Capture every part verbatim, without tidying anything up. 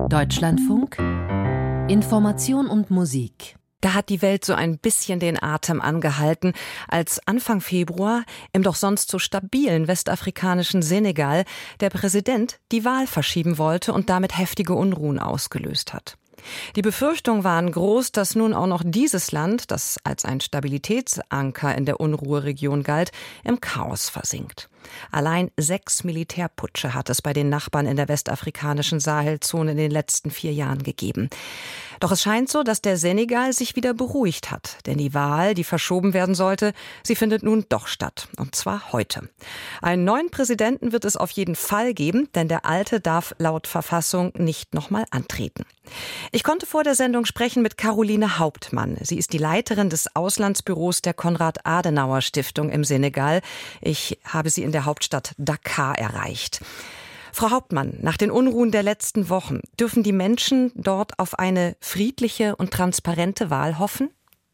Deutschlandfunk Information und Musik. Da hat die Welt so ein bisschen den Atem angehalten, als Anfang Februar im doch sonst so stabilen westafrikanischen Senegal der Präsident die Wahl verschieben wollte und damit heftige Unruhen ausgelöst hat. Die Befürchtungen waren groß, dass nun auch noch dieses Land, das als ein Stabilitätsanker in der Unruheregion galt, im Chaos versinkt. Allein sechs Militärputsche hat es bei den Nachbarn in der westafrikanischen Sahelzone in den letzten vier Jahren gegeben. Doch es scheint so, dass der Senegal sich wieder beruhigt hat. Denn die Wahl, die verschoben werden sollte, sie findet nun doch statt. Und zwar heute. Einen neuen Präsidenten wird es auf jeden Fall geben, denn der alte darf laut Verfassung nicht nochmal antreten. Ich konnte vor der Sendung sprechen mit Caroline Hauptmann. Sie ist die Leiterin des Auslandsbüros der Konrad-Adenauer-Stiftung im Senegal. Ich habe sie in der Hauptstadt Dakar erreicht. Frau Hauptmann, nach den Unruhen der letzten Wochen, dürfen die Menschen dort auf eine friedliche und transparente Wahl hoffen?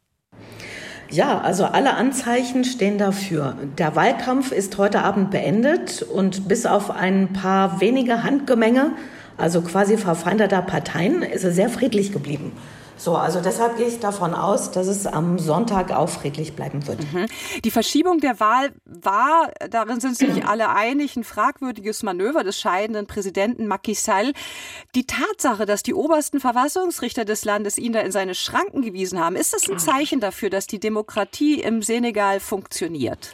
Ja, also alle Anzeichen stehen dafür. Der Wahlkampf ist heute Abend beendet und bis auf ein paar wenige Handgemenge, also quasi verfeindeter Parteien, ist es sehr friedlich geblieben. So, also deshalb gehe ich davon aus, dass es am Sonntag auch friedlich bleiben wird. Mhm. Die Verschiebung der Wahl war, darin sind sich alle einig, ein fragwürdiges Manöver des scheidenden Präsidenten Macky Sall. Die Tatsache, dass die obersten Verfassungsrichter des Landes ihn da in seine Schranken gewiesen haben, ist das ein Zeichen dafür, dass die Demokratie im Senegal funktioniert?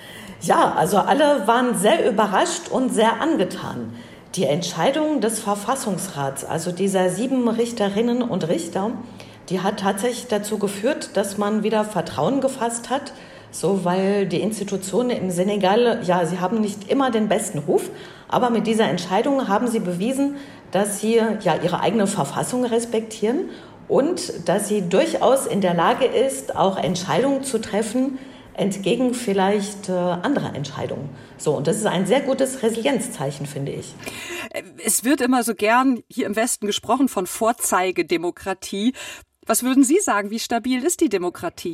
Ja, also alle waren sehr überrascht und sehr angetan. Die Entscheidung des Verfassungsrats, also dieser sieben Richterinnen und Richter, die hat tatsächlich dazu geführt, dass man wieder Vertrauen gefasst hat, so weil die Institutionen im Senegal, ja, sie haben nicht immer den besten Ruf, aber mit dieser Entscheidung haben sie bewiesen, dass sie ja ihre eigene Verfassung respektieren und dass sie durchaus in der Lage ist, auch Entscheidungen zu treffen, entgegen vielleicht äh, anderer Entscheidungen. So, und das ist ein sehr gutes Resilienzzeichen, finde ich. Es wird immer so gern hier im Westen gesprochen von Vorzeigedemokratie. Was würden Sie sagen, wie stabil ist die Demokratie?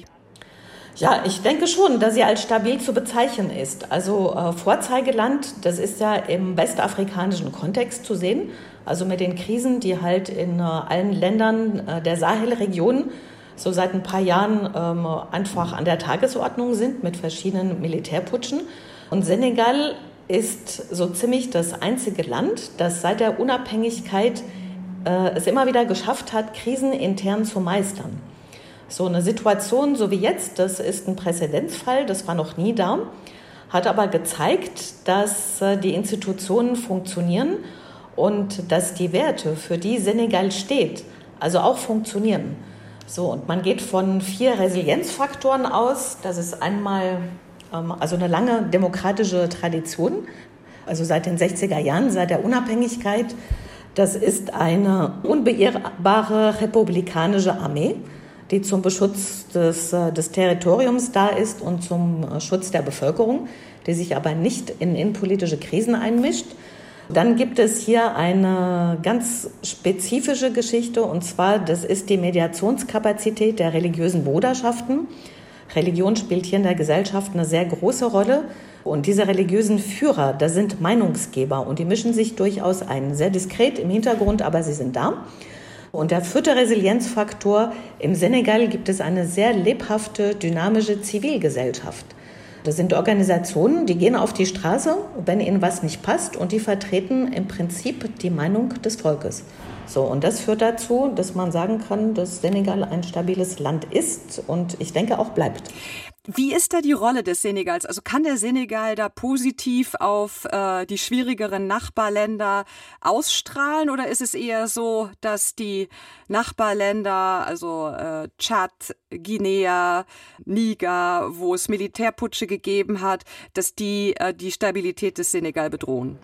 Ja, ich denke schon, dass sie als stabil zu bezeichnen ist. Also äh, Vorzeigeland, das ist ja im westafrikanischen Kontext zu sehen. Also mit den Krisen, die halt in äh, allen Ländern äh, der Sahelregion so seit ein paar Jahren ähm, einfach an der Tagesordnung sind mit verschiedenen Militärputschen. Und Senegal ist so ziemlich das einzige Land, das seit der Unabhängigkeit äh, es immer wieder geschafft hat, Krisen intern zu meistern. So eine Situation, so wie jetzt, das ist ein Präzedenzfall, das war noch nie da, hat aber gezeigt, dass äh, die Institutionen funktionieren und dass die Werte, für die Senegal steht, also auch funktionieren. So, und man geht von vier Resilienzfaktoren aus. Das ist einmal ähm, also eine lange demokratische Tradition, also seit den sechziger Jahren, seit der Unabhängigkeit. Das ist eine unbeirrbare republikanische Armee, die zum Beschutz des, des Territoriums da ist und zum Schutz der Bevölkerung, die sich aber nicht in innenpolitische Krisen einmischt. Dann gibt es hier eine ganz spezifische Geschichte, und zwar, das ist die Mediationskapazität der religiösen Bruderschaften. Religion spielt hier in der Gesellschaft eine sehr große Rolle. Und diese religiösen Führer, das sind Meinungsgeber und die mischen sich durchaus ein. Sehr diskret im Hintergrund, aber sie sind da. Und der vierte Resilienzfaktor, im Senegal gibt es eine sehr lebhafte, dynamische Zivilgesellschaft. Das sind Organisationen, die gehen auf die Straße, wenn ihnen was nicht passt, und die vertreten im Prinzip die Meinung des Volkes. So, und das führt dazu, dass man sagen kann, dass Senegal ein stabiles Land ist und ich denke auch bleibt. Wie ist da die Rolle des Senegals? Also kann der Senegal da positiv auf äh, die schwierigeren Nachbarländer ausstrahlen oder ist es eher so, dass die Nachbarländer, also äh, Tschad, Guinea, Niger, wo es Militärputsche gegeben hat, dass die äh, die Stabilität des Senegal bedrohen?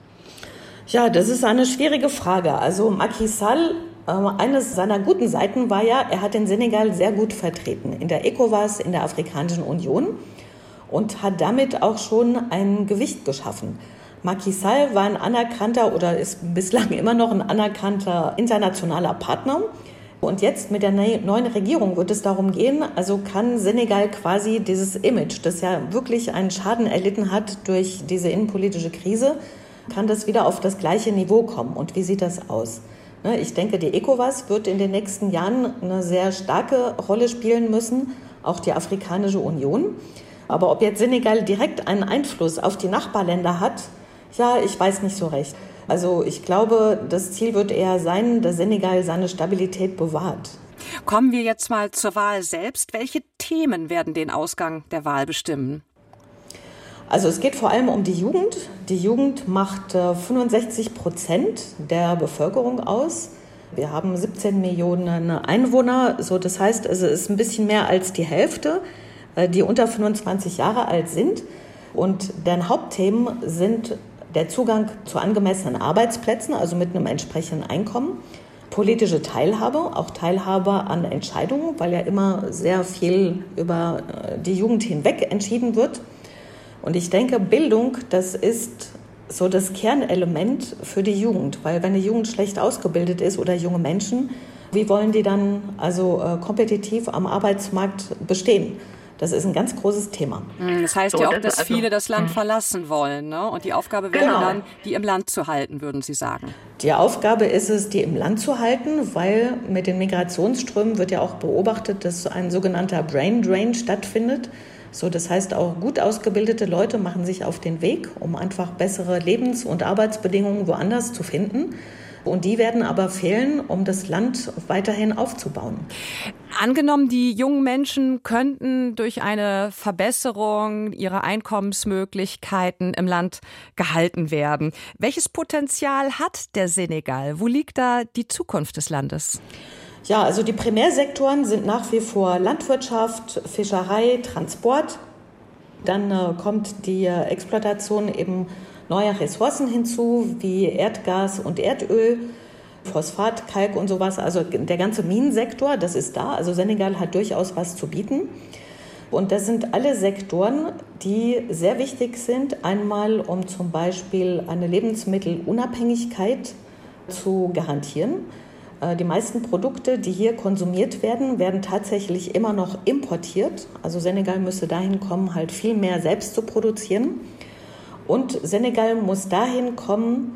Ja, das ist eine schwierige Frage. Also Macky Sall, äh, eines seiner guten Seiten war ja, er hat den Senegal sehr gut vertreten in der ECOWAS, in der Afrikanischen Union und hat damit auch schon ein Gewicht geschaffen. Macky Sall war ein anerkannter oder ist bislang immer noch ein anerkannter internationaler Partner. Und jetzt mit der neuen Regierung wird es darum gehen, also kann Senegal quasi dieses Image, das ja wirklich einen Schaden erlitten hat durch diese innenpolitische Krise, kann das wieder auf das gleiche Niveau kommen. Und wie sieht das aus? Ich denke, die ECOWAS wird in den nächsten Jahren eine sehr starke Rolle spielen müssen, auch die Afrikanische Union. Aber ob jetzt Senegal direkt einen Einfluss auf die Nachbarländer hat, ja, ich weiß nicht so recht. Also ich glaube, das Ziel wird eher sein, dass Senegal seine Stabilität bewahrt. Kommen wir jetzt mal zur Wahl selbst. Welche Themen werden den Ausgang der Wahl bestimmen? Also es geht vor allem um die Jugend. Die Jugend macht fünfundsechzig Prozent der Bevölkerung aus. Wir haben siebzehn Millionen Einwohner, so das heißt, es ist ein bisschen mehr als die Hälfte, die unter fünfundzwanzig Jahre alt sind. Und deren Hauptthemen sind der Zugang zu angemessenen Arbeitsplätzen, also mit einem entsprechenden Einkommen, politische Teilhabe, auch Teilhabe an Entscheidungen, weil ja immer sehr viel über die Jugend hinweg entschieden wird. Und ich denke, Bildung, das ist so das Kernelement für die Jugend, weil wenn die Jugend schlecht ausgebildet ist oder junge Menschen, wie wollen die dann also äh, kompetitiv am Arbeitsmarkt bestehen? Das ist ein ganz großes Thema. Das heißt so, ja auch, dass also, viele das Land verlassen wollen, ne? Und die Aufgabe wäre genau. dann, die im Land zu halten, würden Sie sagen? Die Aufgabe ist es, die im Land zu halten, weil mit den Migrationsströmen wird ja auch beobachtet, dass ein sogenannter Brain Drain stattfindet. So, das heißt, auch gut ausgebildete Leute machen sich auf den Weg, um einfach bessere Lebens- und Arbeitsbedingungen woanders zu finden. Und die werden aber fehlen, um das Land weiterhin aufzubauen. Angenommen, die jungen Menschen könnten durch eine Verbesserung ihrer Einkommensmöglichkeiten im Land gehalten werden. Welches Potenzial hat der Senegal? Wo liegt da die Zukunft des Landes? Ja, also die Primärsektoren sind nach wie vor Landwirtschaft, Fischerei, Transport. Dann äh, kommt die äh, Exploitation eben neuer Ressourcen hinzu, wie Erdgas und Erdöl, Phosphat, Kalk und sowas. Also der ganze Minensektor, das ist da. Also Senegal hat durchaus was zu bieten. Und das sind alle Sektoren, die sehr wichtig sind. Einmal, um zum Beispiel eine Lebensmittelunabhängigkeit zu garantieren. Die meisten Produkte, die hier konsumiert werden, werden tatsächlich immer noch importiert. Also Senegal müsste dahin kommen, halt viel mehr selbst zu produzieren. Und Senegal muss dahin kommen,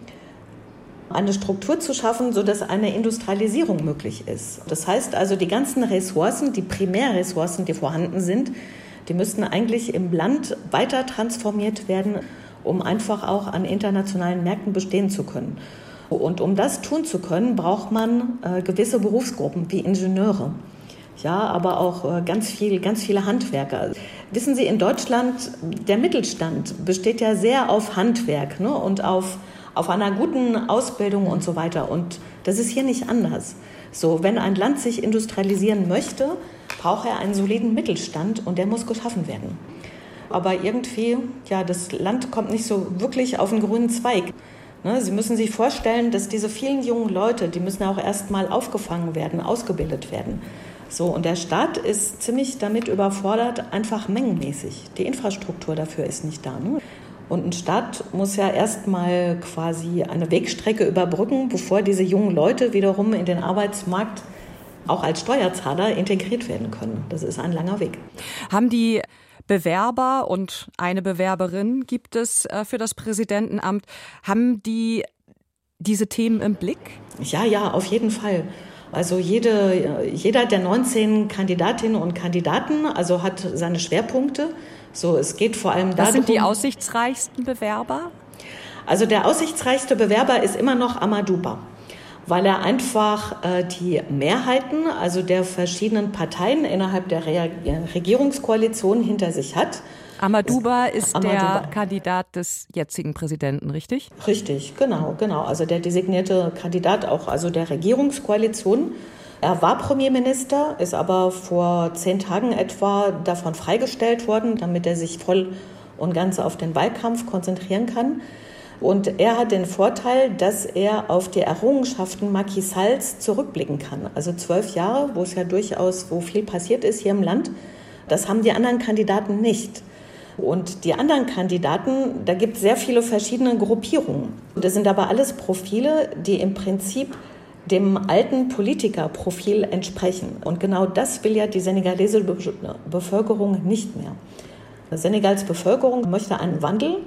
eine Struktur zu schaffen, sodass eine Industrialisierung möglich ist. Das heißt also, die ganzen Ressourcen, die Primärressourcen, die vorhanden sind, die müssten eigentlich im Land weiter transformiert werden, um einfach auch an internationalen Märkten bestehen zu können. Und um das tun zu können, braucht man äh, gewisse Berufsgruppen wie Ingenieure, ja, aber auch äh, ganz viel, ganz viele Handwerker. Wissen Sie, in Deutschland, der Mittelstand besteht ja sehr auf Handwerk, ne, und auf, auf einer guten Ausbildung und so weiter. Und das ist hier nicht anders. So, wenn ein Land sich industrialisieren möchte, braucht er einen soliden Mittelstand und der muss geschaffen werden. Aber irgendwie, ja, das Land kommt nicht so wirklich auf den grünen Zweig. Sie müssen sich vorstellen, dass diese vielen jungen Leute, die müssen auch erst mal aufgefangen werden, ausgebildet werden. So, und der Staat ist ziemlich damit überfordert, einfach mengenmäßig. Die Infrastruktur dafür ist nicht da. Ne? Und ein Staat muss ja erst mal quasi eine Wegstrecke überbrücken, bevor diese jungen Leute wiederum in den Arbeitsmarkt auch als Steuerzahler integriert werden können. Das ist ein langer Weg. Haben die Bewerber und eine Bewerberin gibt es äh, für das Präsidentenamt. Haben die diese Themen im Blick? Ja, ja, auf jeden Fall. Also jede, jeder der neunzehn Kandidatinnen und Kandidaten also hat seine Schwerpunkte. So, es geht vor allem darum. Was sind die aussichtsreichsten Bewerber? Also der aussichtsreichste Bewerber ist immer noch Amadou Ba, weil er einfach äh, die Mehrheiten, also der verschiedenen Parteien innerhalb der Re- Regierungskoalition hinter sich hat. Amadou Ba ist Amadou der Ba. Kandidat des jetzigen Präsidenten, richtig? Richtig, genau, genau. Also der designierte Kandidat auch also der Regierungskoalition. Er war Premierminister, ist aber vor zehn Tagen etwa davon freigestellt worden, damit er sich voll und ganz auf den Wahlkampf konzentrieren kann. Und er hat den Vorteil, dass er auf die Errungenschaften Macky Salls zurückblicken kann. Also zwölf Jahre, wo es ja durchaus, wo viel passiert ist hier im Land. Das haben die anderen Kandidaten nicht. Und die anderen Kandidaten, da gibt es sehr viele verschiedene Gruppierungen. Das sind aber alles Profile, die im Prinzip dem alten Politikerprofil entsprechen. Und genau das will ja die senegalesische Bevölkerung nicht mehr. Senegals Bevölkerung möchte einen Wandel.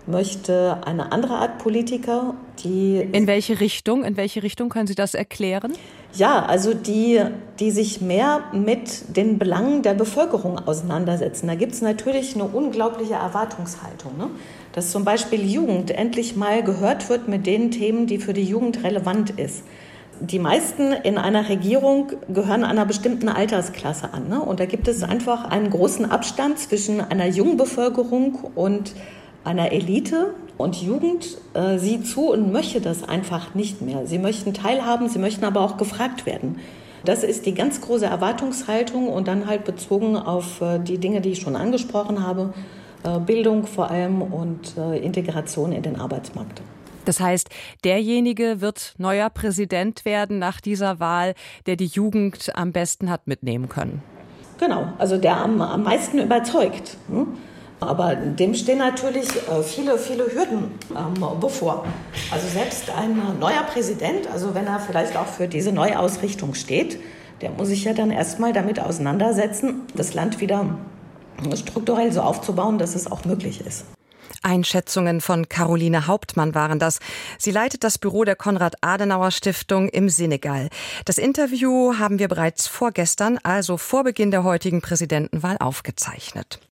möchte eine andere Art Politiker, die... In welche Richtung? In welche Richtung können Sie das erklären? Ja, also die, die sich mehr mit den Belangen der Bevölkerung auseinandersetzen. Da gibt es natürlich eine unglaubliche Erwartungshaltung, ne? Dass zum Beispiel Jugend endlich mal gehört wird mit den Themen, die für die Jugend relevant ist. Die meisten in einer Regierung gehören einer bestimmten Altersklasse an, ne? Und da gibt es einfach einen großen Abstand zwischen einer jungen Bevölkerung und einer Elite. Und Jugend äh, sieht zu und möchte das einfach nicht mehr. Sie möchten teilhaben, sie möchten aber auch gefragt werden. Das ist die ganz große Erwartungshaltung und dann halt bezogen auf äh, die Dinge, die ich schon angesprochen habe, äh, Bildung vor allem und äh, Integration in den Arbeitsmarkt. Das heißt, derjenige wird neuer Präsident werden nach dieser Wahl, der die Jugend am besten hat mitnehmen können. Genau, also der am, am meisten überzeugt. Hm? Aber dem stehen natürlich äh, viele, viele Hürden ähm, bevor. Also selbst ein neuer Präsident, also wenn er vielleicht auch für diese Neuausrichtung steht, der muss sich ja dann erstmal damit auseinandersetzen, das Land wieder strukturell so aufzubauen, dass es auch möglich ist. Einschätzungen von Caroline Hauptmann waren das. Sie leitet das Büro der Konrad-Adenauer-Stiftung im Senegal. Das Interview haben wir bereits vorgestern, also vor Beginn der heutigen Präsidentenwahl, aufgezeichnet.